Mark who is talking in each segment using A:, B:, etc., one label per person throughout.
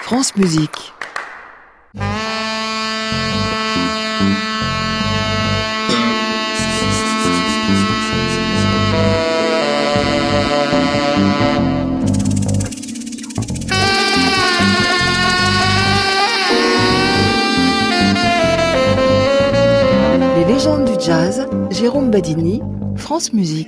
A: France Musique. Les légendes du jazz, Jérôme Badini, France Musique.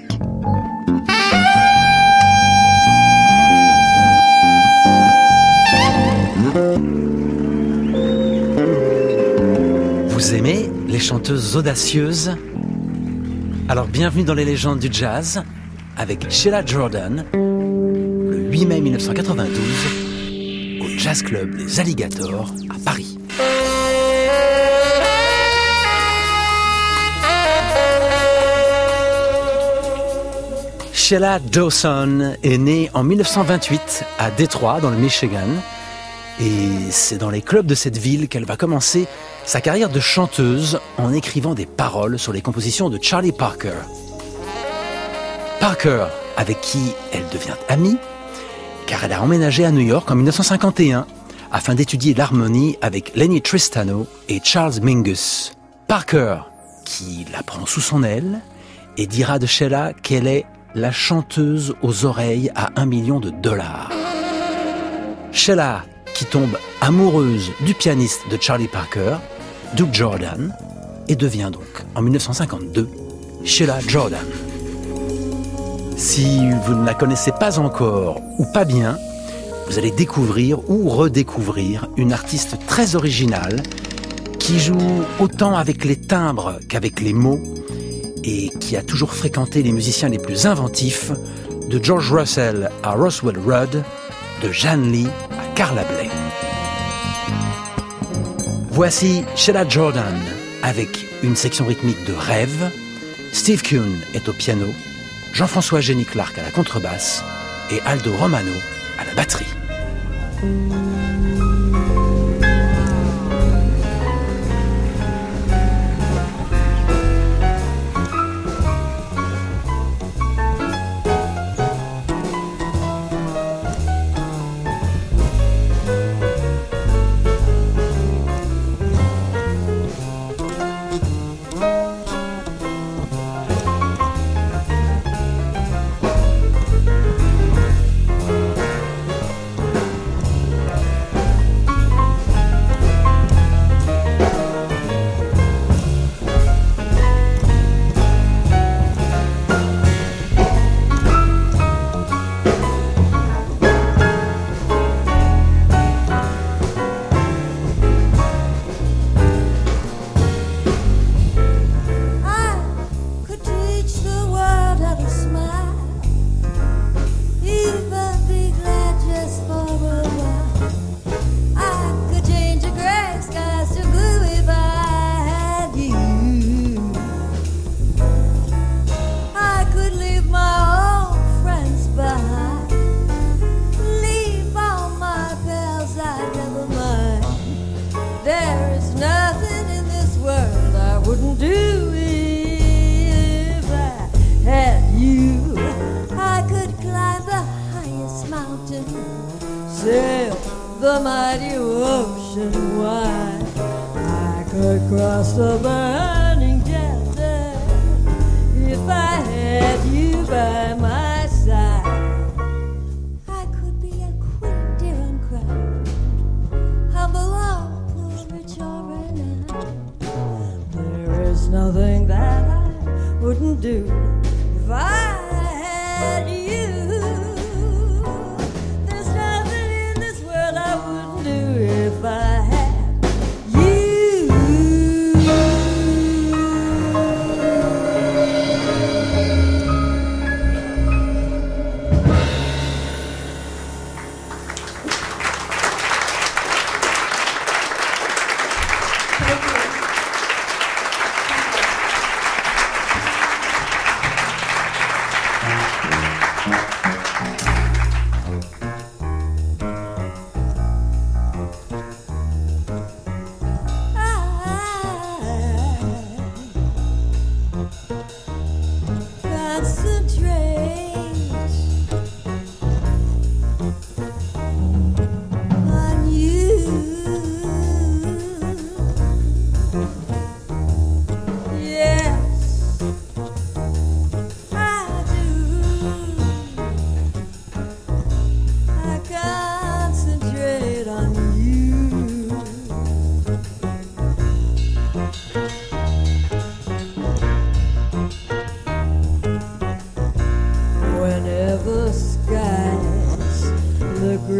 B: Vous aimez les chanteuses audacieuses? Alors bienvenue dans les légendes du jazz avec Sheila Jordan, le 8 mai 1992, au Jazz Club des Alligators à Paris. Sheila Dawson est née en 1928 à Détroit, dans le Michigan. Et c'est dans les clubs de cette ville qu'elle va commencer sa carrière de chanteuse en écrivant des paroles sur les compositions de Charlie Parker. Parker, avec qui elle devient amie, car elle a emménagé à New York en 1951 afin d'étudier l'harmonie avec Lenny Tristano et Charles Mingus. Parker, qui la prend sous son aile et dira de Sheila qu'elle est la chanteuse aux oreilles à $1 million. Sheila, qui tombe amoureuse du pianiste de Charlie Parker, Duke Jordan, et devient donc, en 1952, Sheila Jordan. Si vous ne la connaissez pas encore, ou pas bien, vous allez découvrir ou redécouvrir une artiste très originale, qui joue autant avec les timbres qu'avec les mots, et qui a toujours fréquenté les musiciens les plus inventifs, de George Russell à Roswell Rudd, de Jeanne Lee à Carla Bley. Voici Sheila Jordan avec une section rythmique de rêve. Steve Kuhn est au piano, Jean-François Génie-Clark à la contrebasse et Aldo Romano à la batterie.
C: Sail the mighty ocean wide. I could cross the burning desert if I had you by my side. I could be a queen, dear and crowned, humble or poor, rich or renowned. There is nothing that I wouldn't do if I had you. If I had you.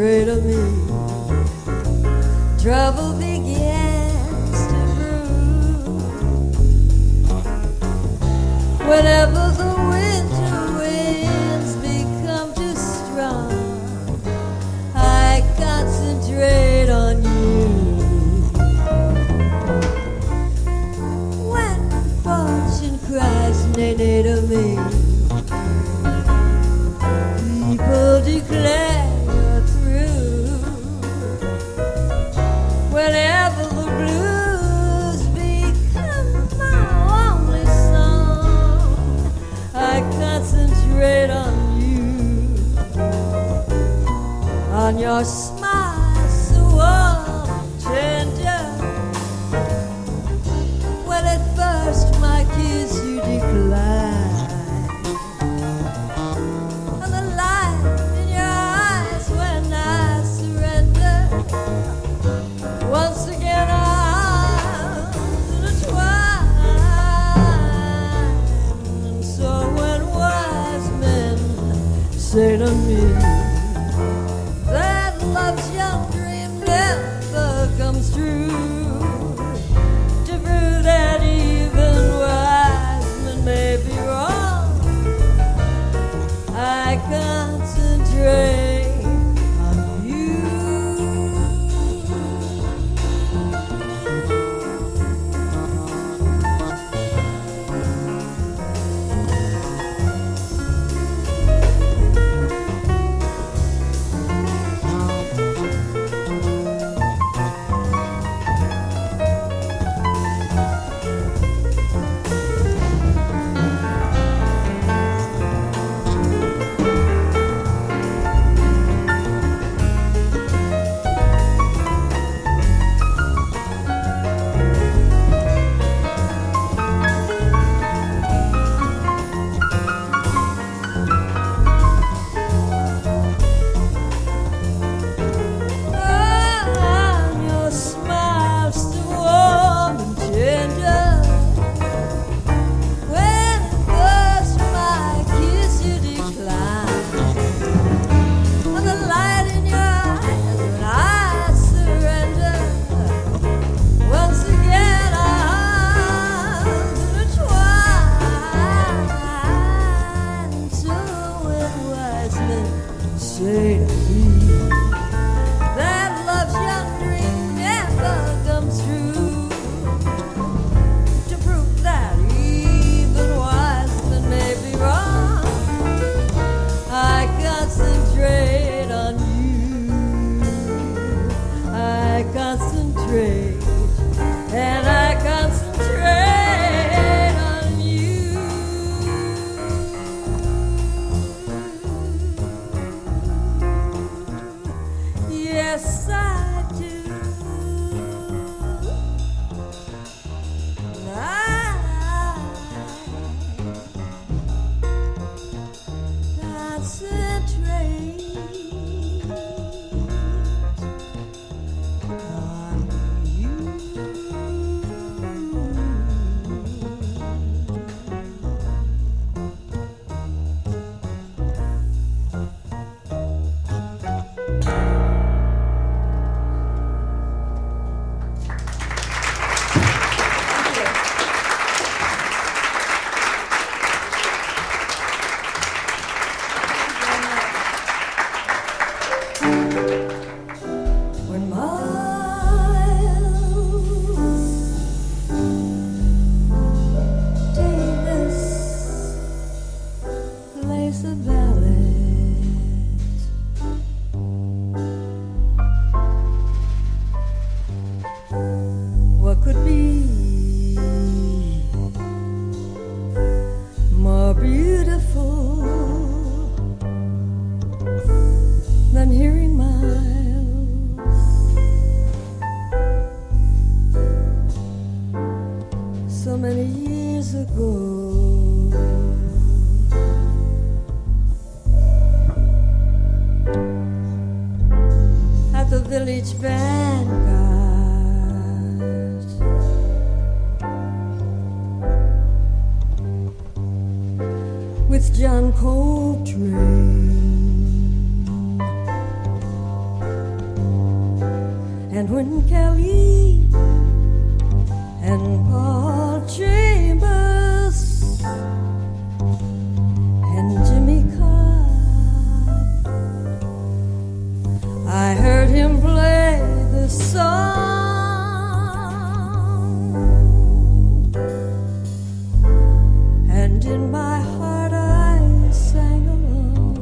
C: concentrate on me. Trouble begins to brew. Whenever the winter winds become too strong, I concentrate on you. When fortune cries nay-nay to me, people declare you're through. Whenever the blues become my only song, I concentrate on you, on your smile so warm and tender. When at first my kiss you declined, say to me that love's young dream never comes true, to prove that even wise men may be wrong, I concentrate on you. And I concentrate on you. Yes, I do. I concentrate. Village Vanguard, with John Coltrane And when Kelly and Paul Chambers and Jimmy Cobb, I heard him play this song, and in my heart I sang along.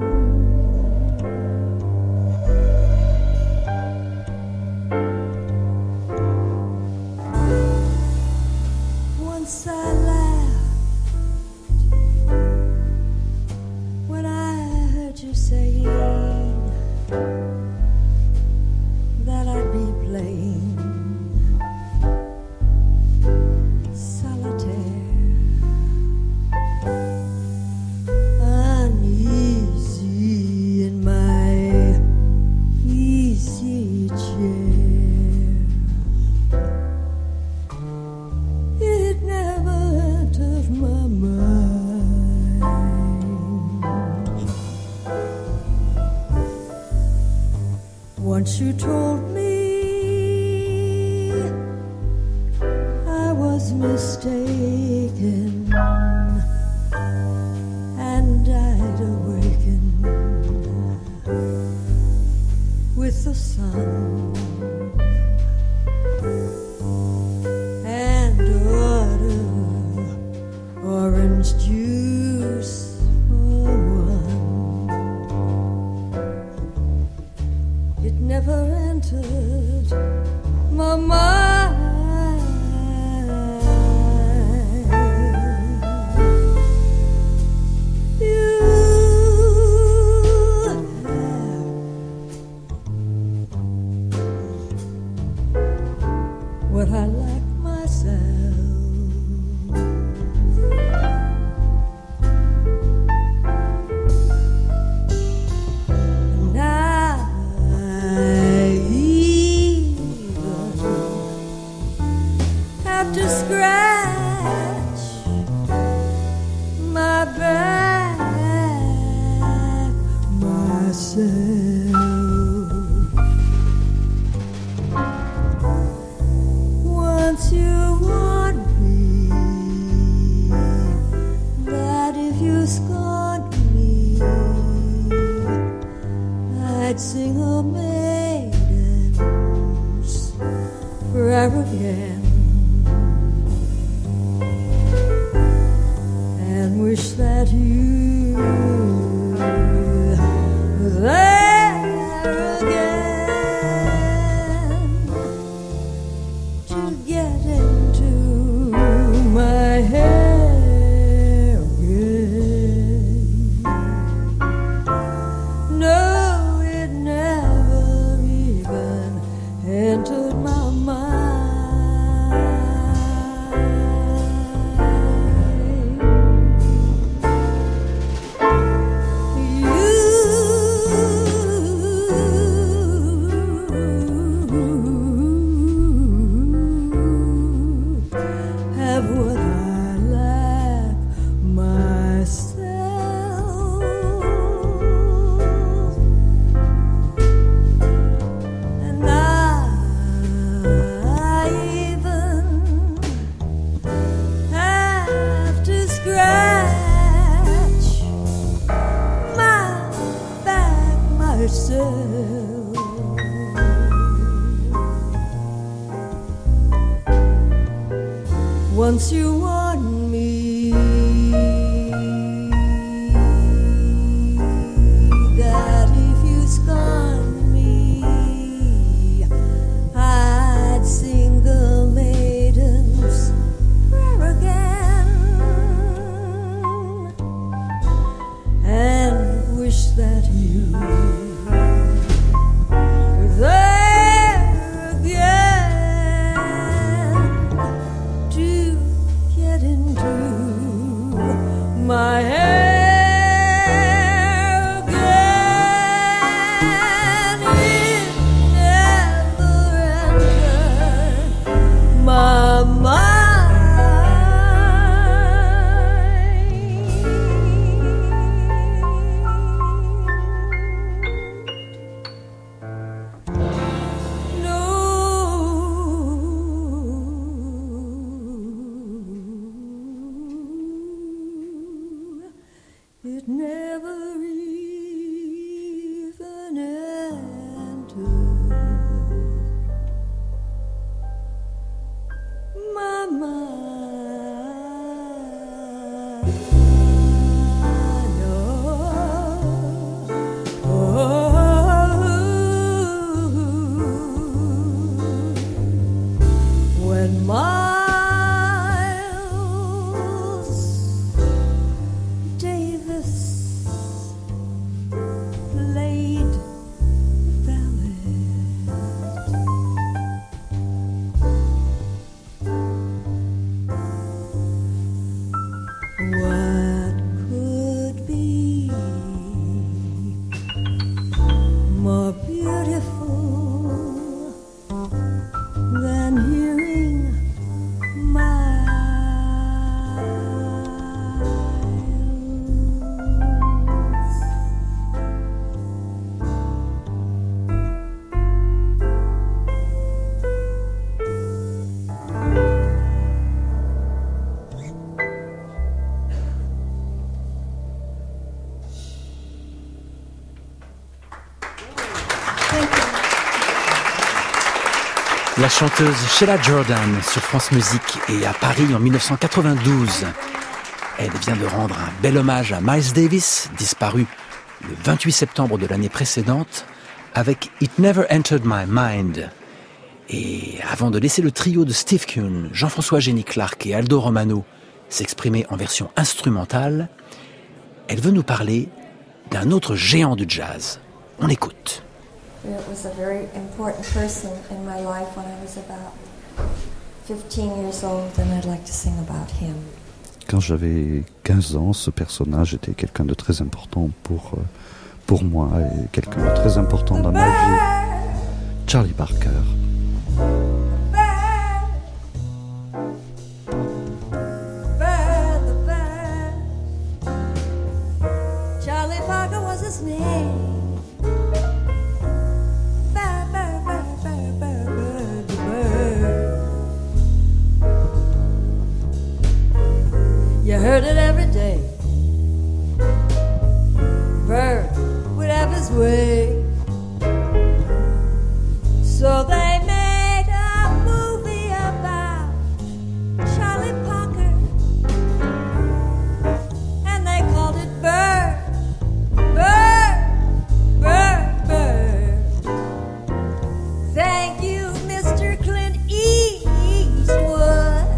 C: Once I laughed when I heard you saying that I'd be playing solitaire, uneasy in my easy chair. It never entered my mind. Once you told me I was mistaken, and I'd awakened with the sun and order orange juice for one. It never entered my mind. You have what I lack myself. And I even have to scratch my back myself. Once you warned me that if you scorned me, I'd sing a maiden's prayer again, and wish that you were there again to get into my hair again. No, it never even entered my mind. Once you warned me that if you scorned me, I'd sing the maiden's prayer again, and wish that you were there again to get
B: La chanteuse Sheila Jordan sur France Musique et à Paris en 1992. Elle vient de rendre un bel hommage à Miles Davis, disparu le 28 septembre de l'année précédente, avec It Never Entered My Mind. Et avant de laisser le trio de Steve Kuhn, Jean-François Jenny Clark et Aldo Romano s'exprimer en version instrumentale, elle veut nous parler d'un autre géant du jazz. On écoute.
D: It was a very important person in my life when I was about 15 years old, and I'd like to sing about him.
E: Quand j'avais 15 ans, ce personnage était quelqu'un de très important pour moi et quelqu'un de très important dans ma vie. Charlie Parker.
D: Charlie Parker was his name. You heard it every day. Bird would have his way. So they made a movie about Charlie Parker, and they called it Bird, Bird, Bird, Bird. Thank you, Mr. Clint Eastwood,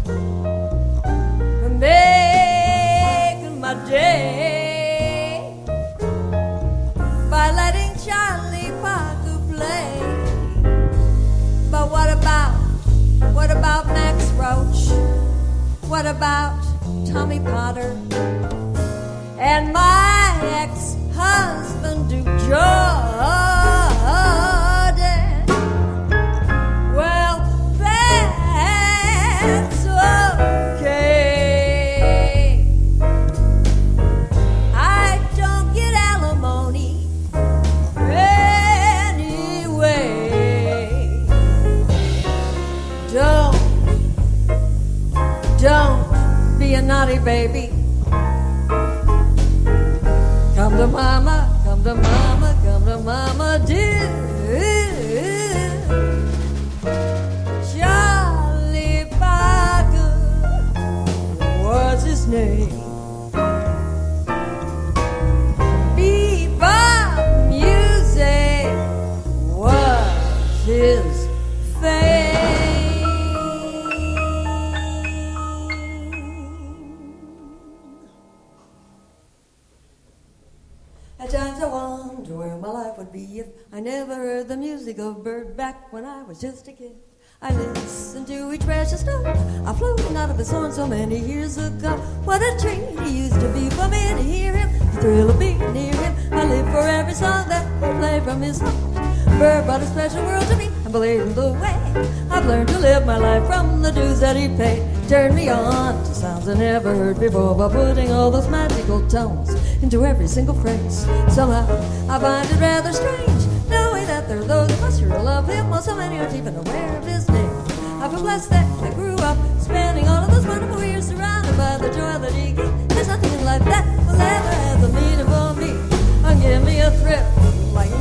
D: for making my day by letting Charlie Parker play. But what about Max Roach? What about Tommy Potter? And my ex-husband Duke Jordan? Well, that's okay. I don't get alimony anyway. Don't be a naughty baby. Come to mama, come to mama, come to mama, dear. Charlie Parker was his name. Bebop music was his fame. At times I wonder where my life would be if I never heard the music of Bird back when I was just a kid. I listened to each precious note I floating out of his horn so many years ago. What a treat he used to be for me to hear him, the thrill of being near him. I live for every song that he played from his heart. Bird brought a special world to me and believed the way I've learned to live my life from the dues that he paid. Turned me on to sounds I never heard before by putting all those magical tones into every single phrase. Somehow I find it rather strange knowing that there are those of us who love him while so many aren't even aware of his name. I feel blessed that I grew up spending all of those wonderful years surrounded by the joy that he gave. There's nothing in life that will ever have the meaning for me. Give me a thrill like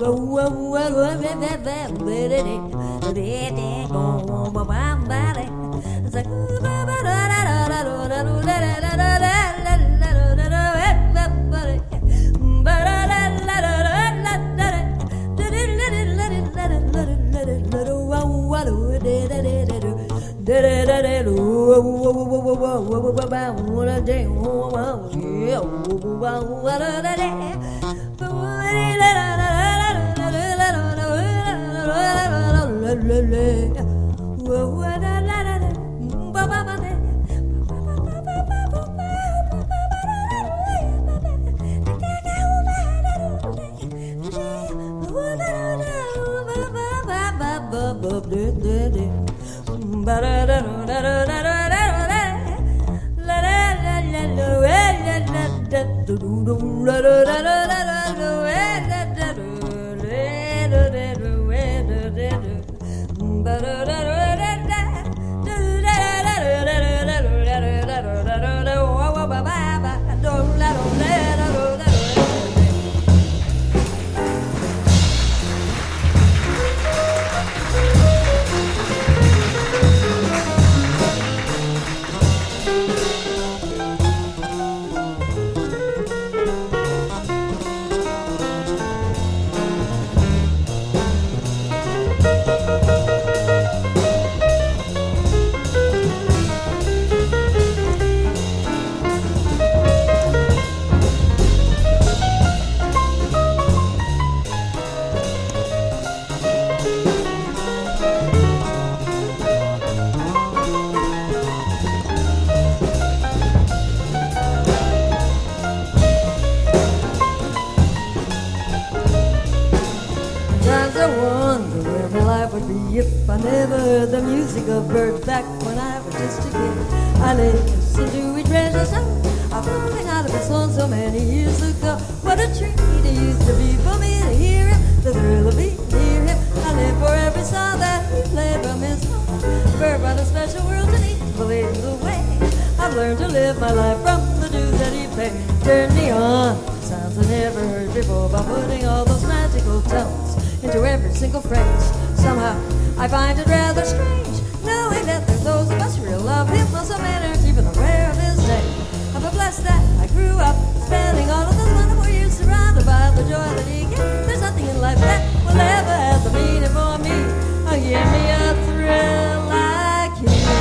C: If I never heard the music of birds back when I was just a kid, I listened to each treasure song. I flew out of his song so many years ago. What a treat it used to be for me to hear him, the thrill of being near him. I live for every song that he played from his home. Bird brought a special world to me, believe the way. I've learned to live my life from the dues that he paid. Turn me on, sounds I never heard before, by putting all those magical tones into every single phrase. Somehow I find it rather strange, knowing that there's those of us who really love him, while so many are keeping aware of his name. I'm blessed that I grew up spending all of those wonderful years surrounded by the joy that he gave. There's nothing in life that will ever have the meaning for me. Oh, give me a thrill like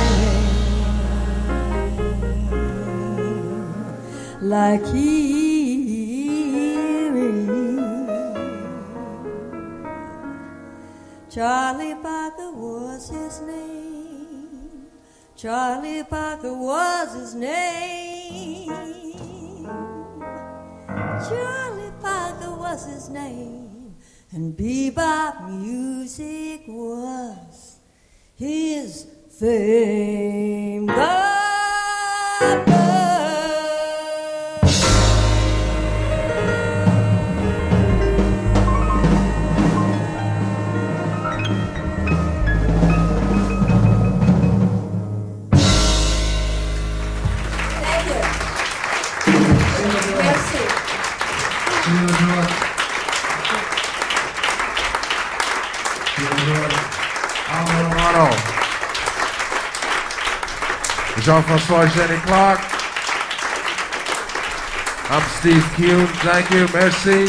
C: him, like he. Charlie Parker was his name. Charlie Parker was his name. Charlie Parker was his name. And bebop music was his fame.
F: Jean-François Jenny Clark. I'm Steve Kuhn. Thank you. Merci.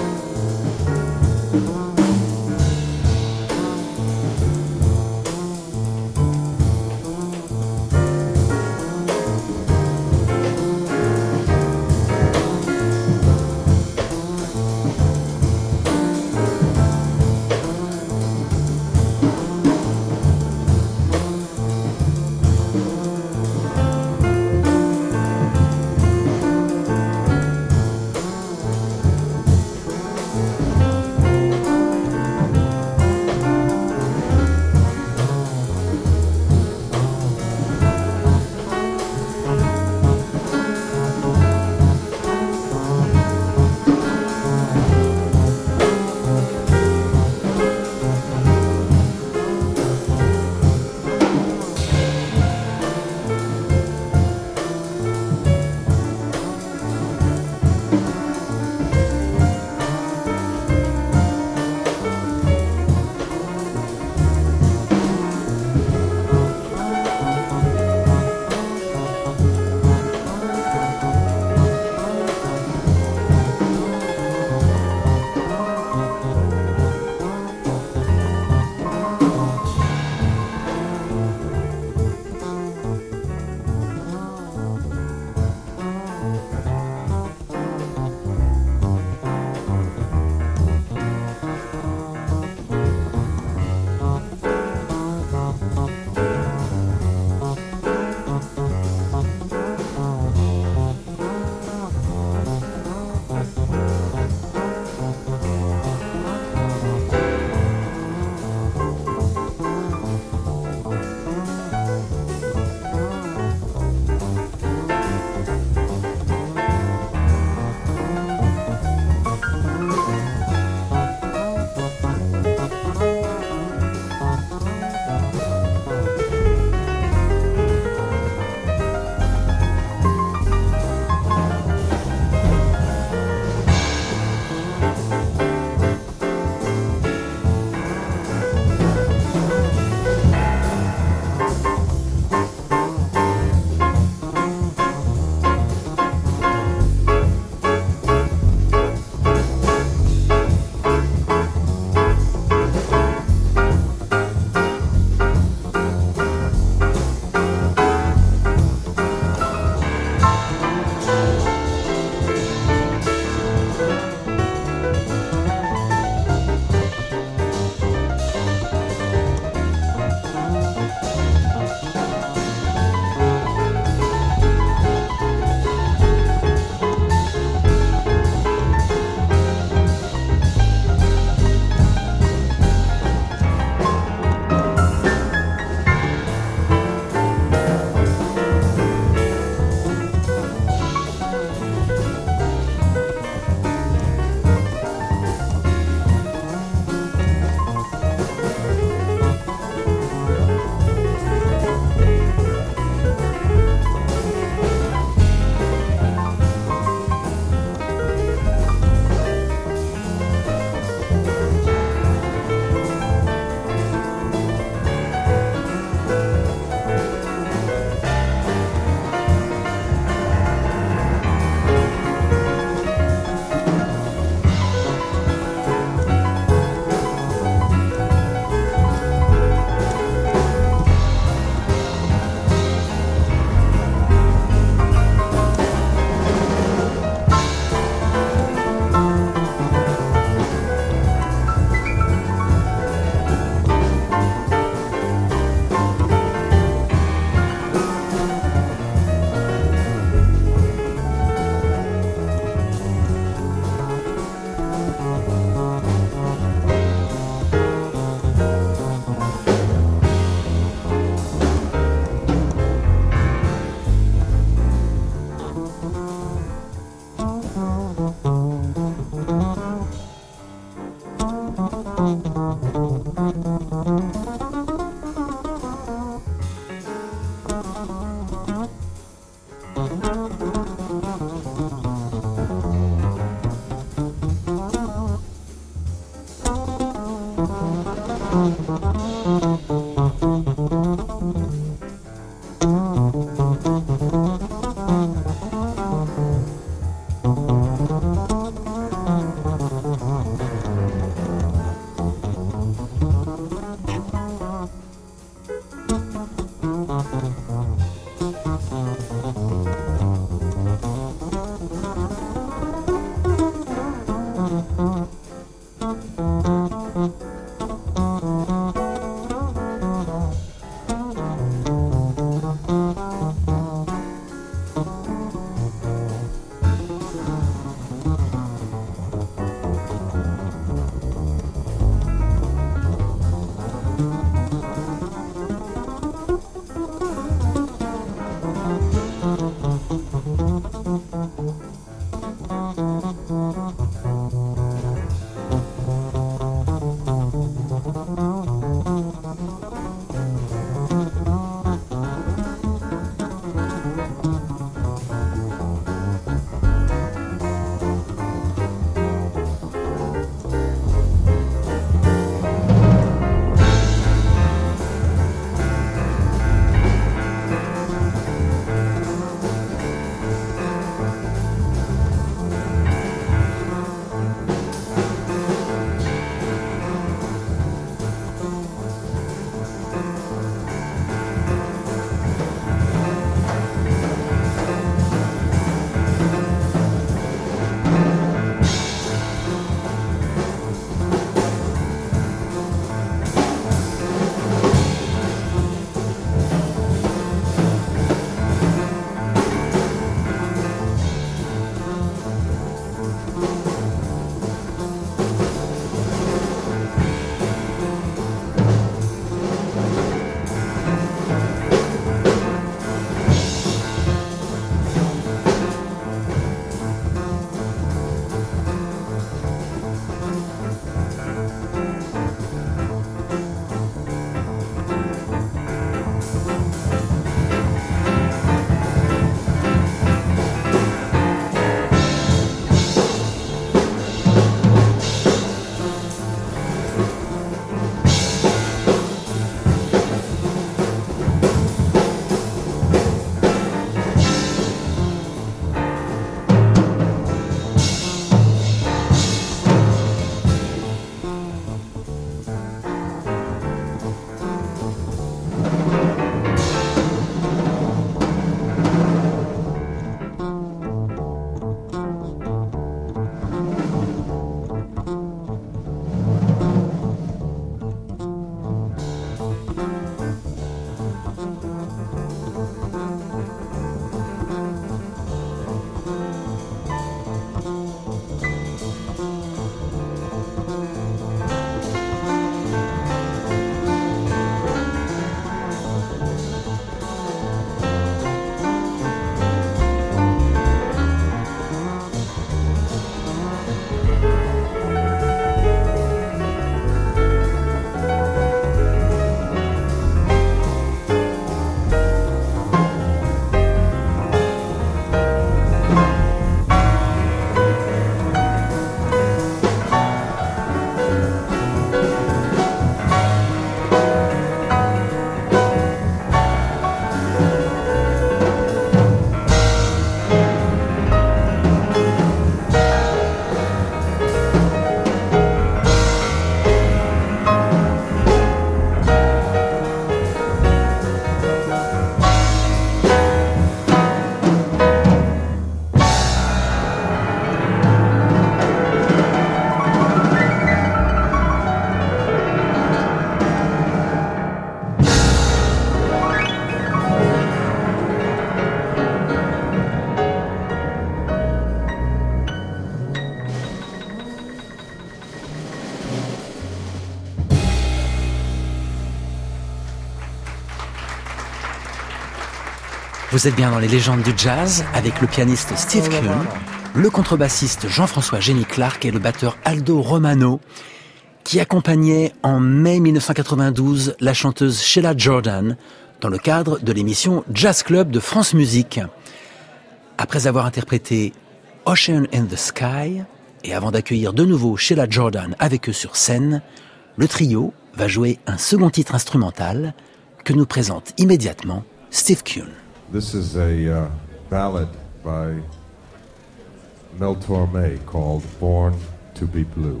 B: Vous êtes bien dans les légendes du jazz avec le pianiste Steve Kuhn, le contrebassiste Jean-François Jenny Clark et le batteur Aldo Romano, qui accompagnait en mai 1992 la chanteuse Sheila Jordan dans le cadre de l'émission Jazz Club de France Musique. Après avoir interprété Ocean in the Sky, et avant d'accueillir de nouveau Sheila Jordan avec eux sur scène, le trio va jouer un second titre instrumental que nous présente immédiatement Steve Kuhn.
F: This is a ballad by Mel Torme called Born to be Blue.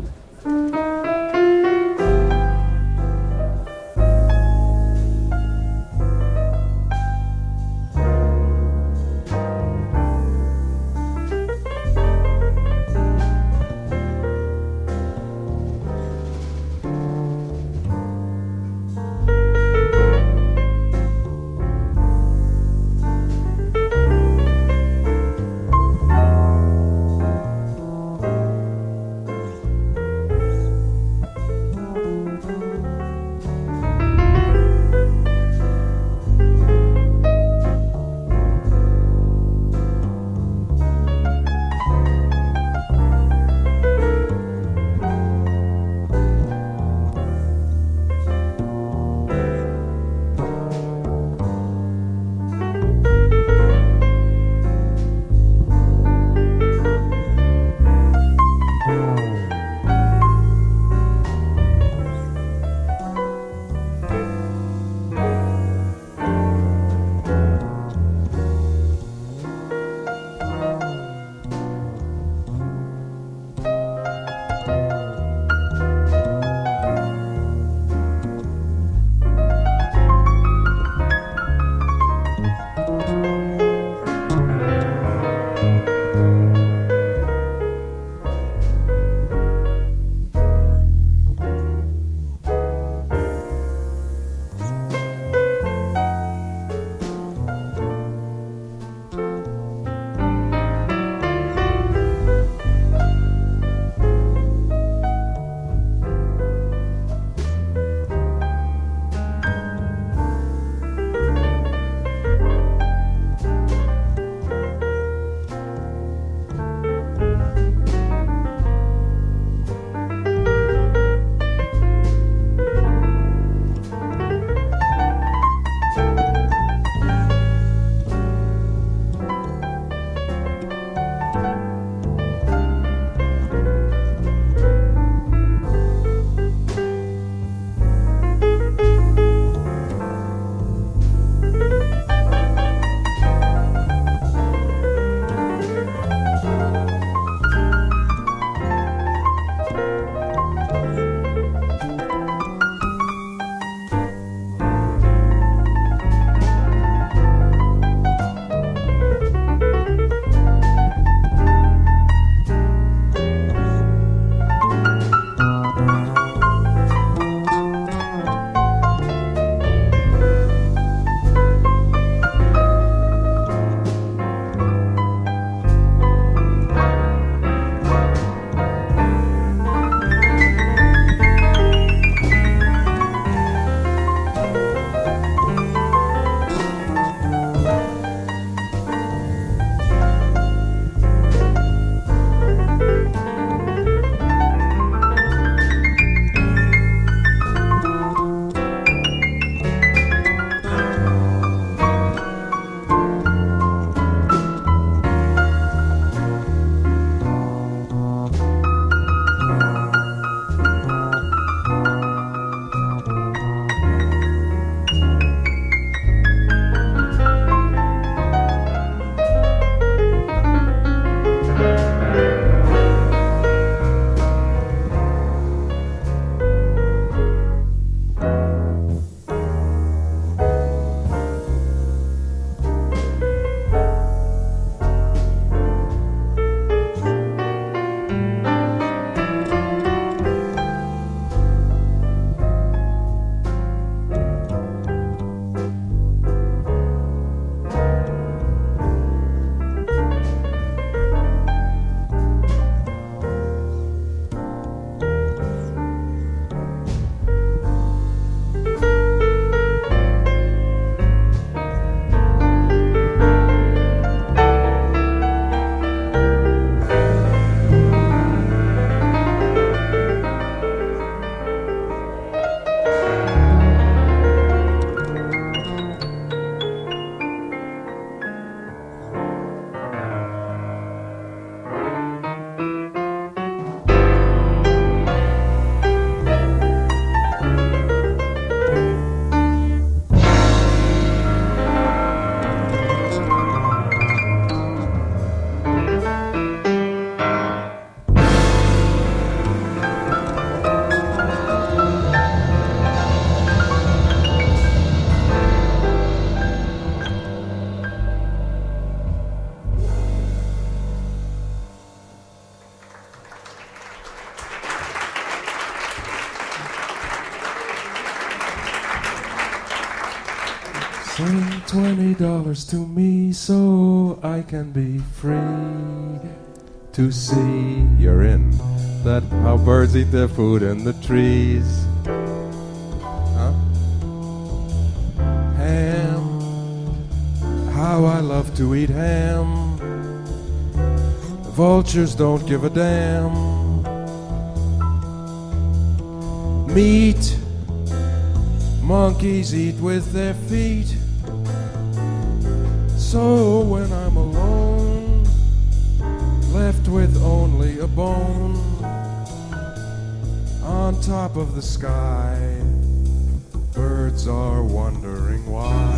F: $20 to me so I can be free to see. You're in that how birds eat their food in the trees. Huh? Ham, how I love to eat ham. The vultures don't give a damn. Meat, monkeys eat with their feet. So when I'm alone, left with only a bone on top of the sky, birds are wondering why.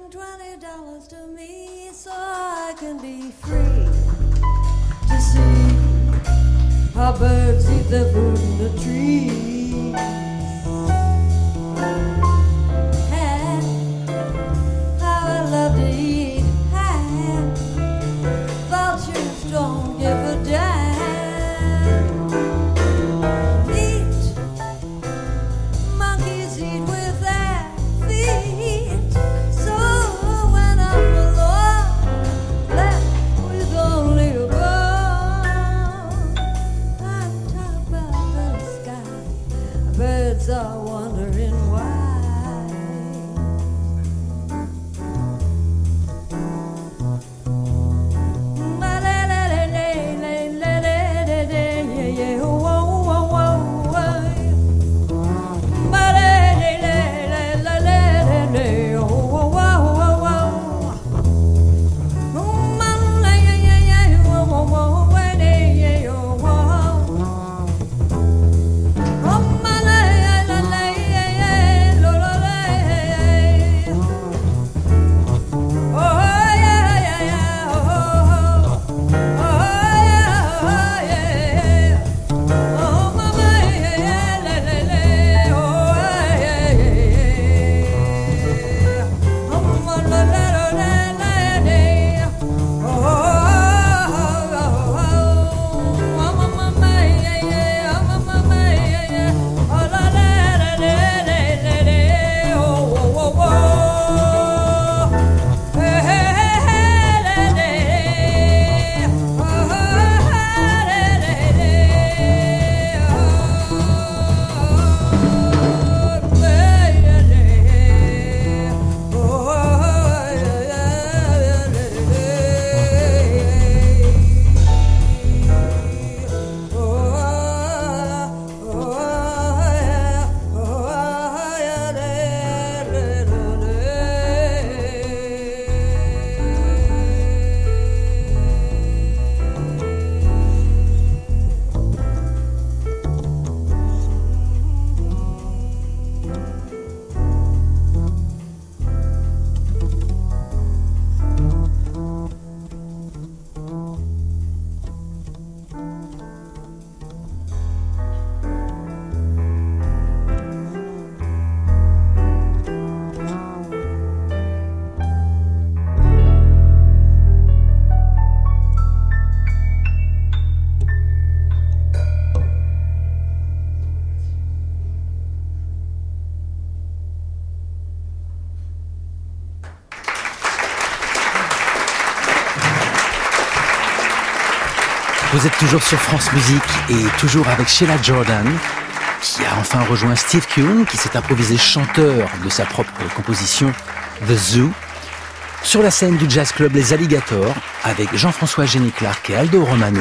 D: $20 to me so I can be free to see how birds eat their food in the trees. And how I love to eat ham. Vultures don't give a damn. Eat, monkeys eat with their feet. So when I'm alone, left with only a bone, I'm top of the sky. Birds are wondering why.
B: Vous êtes toujours sur France Musique et toujours avec Sheila Jordan, qui a enfin rejoint Steve Kuhn, qui s'est improvisé chanteur de sa propre composition The Zoo, sur la scène du jazz club Les Alligators, avec Jean-François Jenny Clark et Aldo Romano.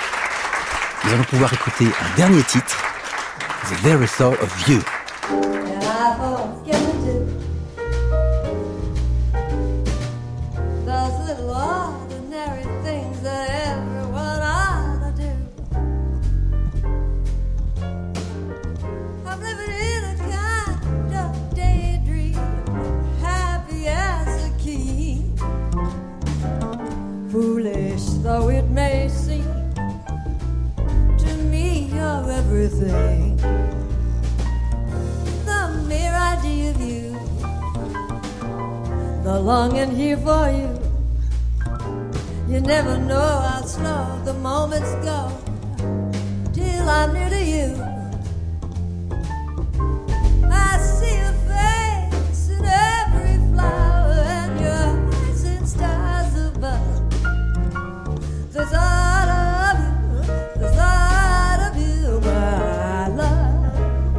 B: Nous allons pouvoir écouter un dernier titre, The Very Thought of You.
D: Though it may seem to me you're everything, the mere idea of you, the longing here for you, you never know how slow the moments go till I'm near to you. I see your face in every flower and your eyes in stars above. The thought of you, my love.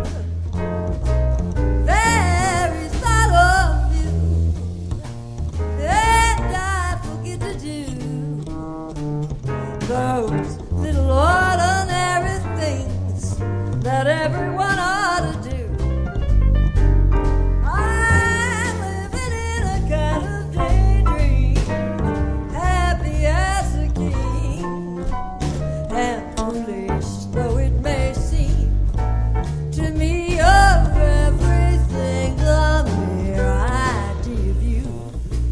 D: Very thought of you, and I forget to do those little ordinary things that everyone ought to do. I'm living in a kind of daydream, happy as a king. And foolish though it may seem to me, of everything, the mere idea of you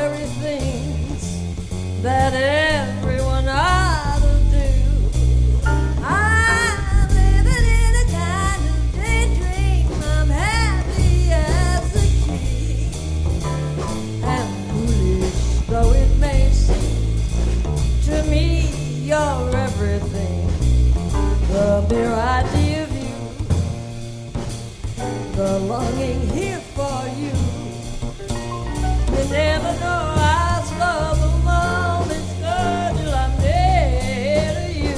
C: very things that everyone ought to do. I'm living in a kind of daydream. I'm happy as a king. And foolish though it may seem, to me you're everything. The mere idea of you, the longing here for you. You never know how slow the moments go till I'm near to you.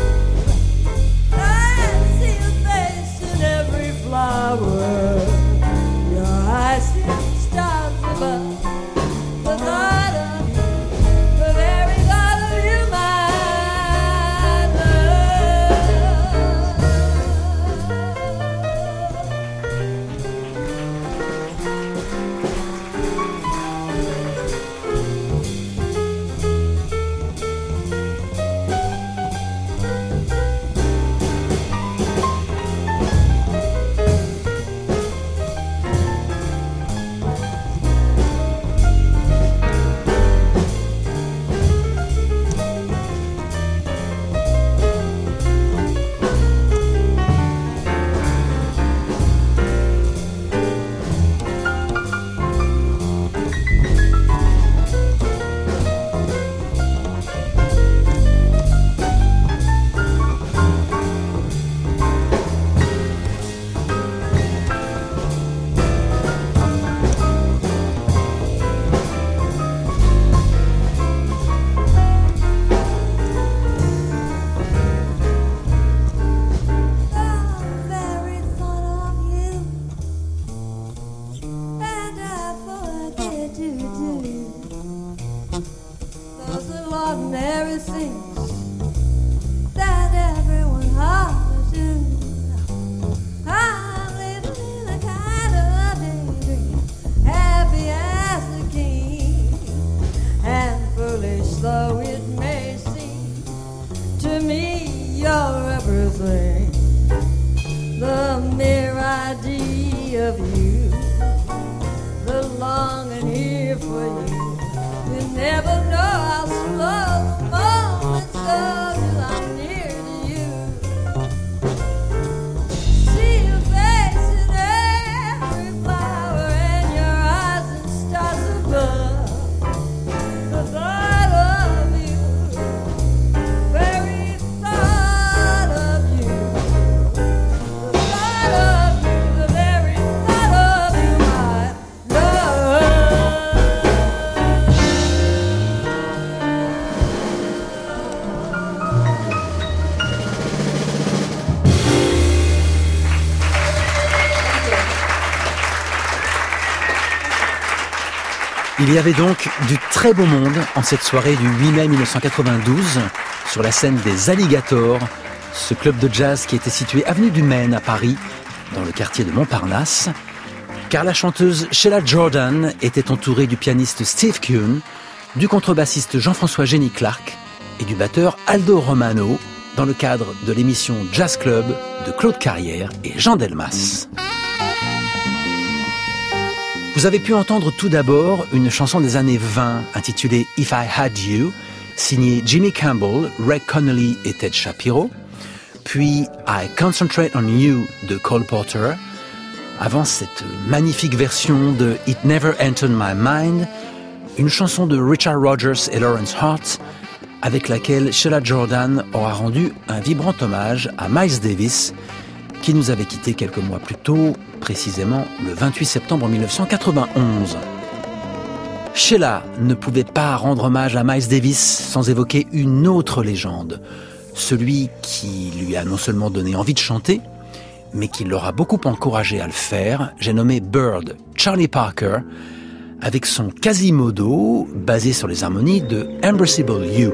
C: I see your face in every flower, your eyes in stars above. The thought of you, the very thought of you, my
B: Il y avait donc du très beau monde en cette soirée du 8 mai 1992 sur la scène des Alligators, ce club de jazz qui était situé avenue du Maine à Paris, dans le quartier de Montparnasse, car la chanteuse Sheila Jordan était entourée du pianiste Steve Kuhn, du contrebassiste Jean-François Jenny Clark et du batteur Aldo Romano dans le cadre de l'émission Jazz Club de Claude Carrière et Jean Delmas. Vous avez pu entendre tout d'abord une chanson des années 20 intitulée If I Had You, signée Jimmy Campbell, Ray Connolly et Ted Shapiro, puis I Concentrate on You de Cole Porter, avant cette magnifique version de It Never Entered My Mind, une chanson de Richard Rodgers et Lawrence Hart, avec laquelle Sheila Jordan aura rendu un vibrant hommage à Miles Davis, qui nous avait quittés quelques mois plus tôt, précisément le 28 septembre 1991. Sheila ne pouvait pas rendre hommage à Miles Davis sans évoquer une autre légende, celui qui lui a non seulement donné envie de chanter, mais qui l'aura beaucoup encouragé à le faire. J'ai nommé Bird, Charlie Parker, avec son Quasimodo basé sur les harmonies de Embraceable You.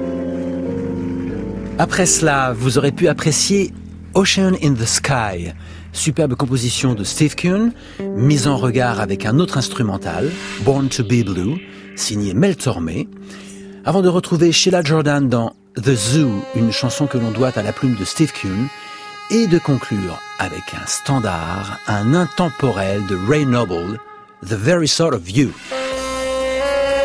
B: Après cela, vous aurez pu apprécier Ocean in the Sky, superbe composition de Steve Kuhn, mise en regard avec un autre instrumental, Born to be Blue, signé Mel Tormé, avant de retrouver Sheila Jordan dans The Zoo, une chanson que l'on doit à la plume de Steve Kuhn, et de conclure avec un standard, un intemporel de Ray Noble, The Very Sort of You.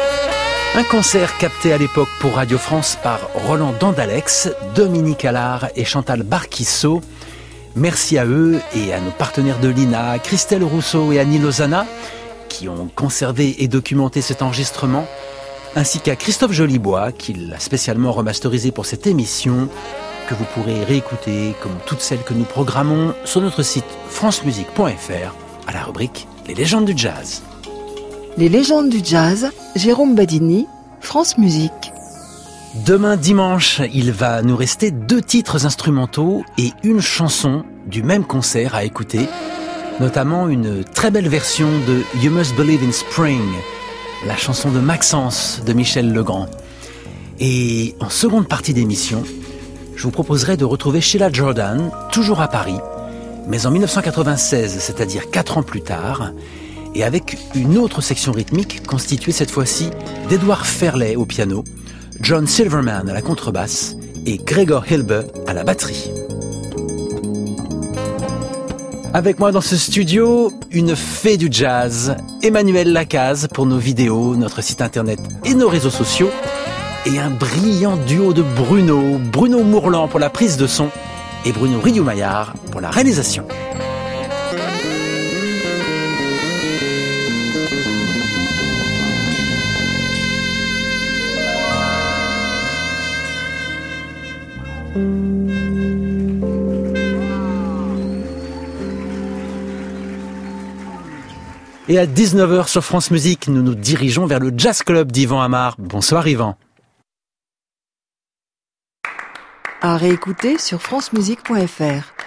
B: Un concert capté à l'époque pour Radio France par Roland Dandalex, Dominique Allard et Chantal Barquissot. Merci à eux et à nos partenaires de l'INA, Christelle Rousseau et Annie Lozana, qui ont conservé et documenté cet enregistrement, ainsi qu'à Christophe Jolibois, qui l'a spécialement remasterisé pour cette émission, que vous pourrez réécouter, comme toutes celles que nous programmons, sur notre site francemusique.fr, à la rubrique « Les légendes du jazz ».
A: Les légendes du jazz, Jérôme Badini, France Musique.
B: Demain dimanche, il va nous rester 2 titres instrumentaux et une chanson du même concert à écouter, notamment une très belle version de You Must Believe in Spring, la chanson de Maxence de Michel Legrand. Et en seconde partie d'émission, je vous proposerai de retrouver Sheila Jordan, toujours à Paris, mais en 1996, c'est-à-dire 4 ans plus tard, et avec une autre section rythmique constituée cette fois-ci d'Edouard Ferlet au piano, John Silverman à la contrebasse et Gregor Hilbe à la batterie. Avec moi dans ce studio, une fée du jazz, Emmanuel Lacaze pour nos vidéos, notre site internet et nos réseaux sociaux, et un brillant duo de Bruno Mourlan pour la prise de son et Bruno Riou-Maillard pour la réalisation. Et à 19h sur France Musique, nous nous dirigeons vers le Jazz Club d'Yvan Amar. Bonsoir Yvan.
A: À réécouter sur francemusique.fr.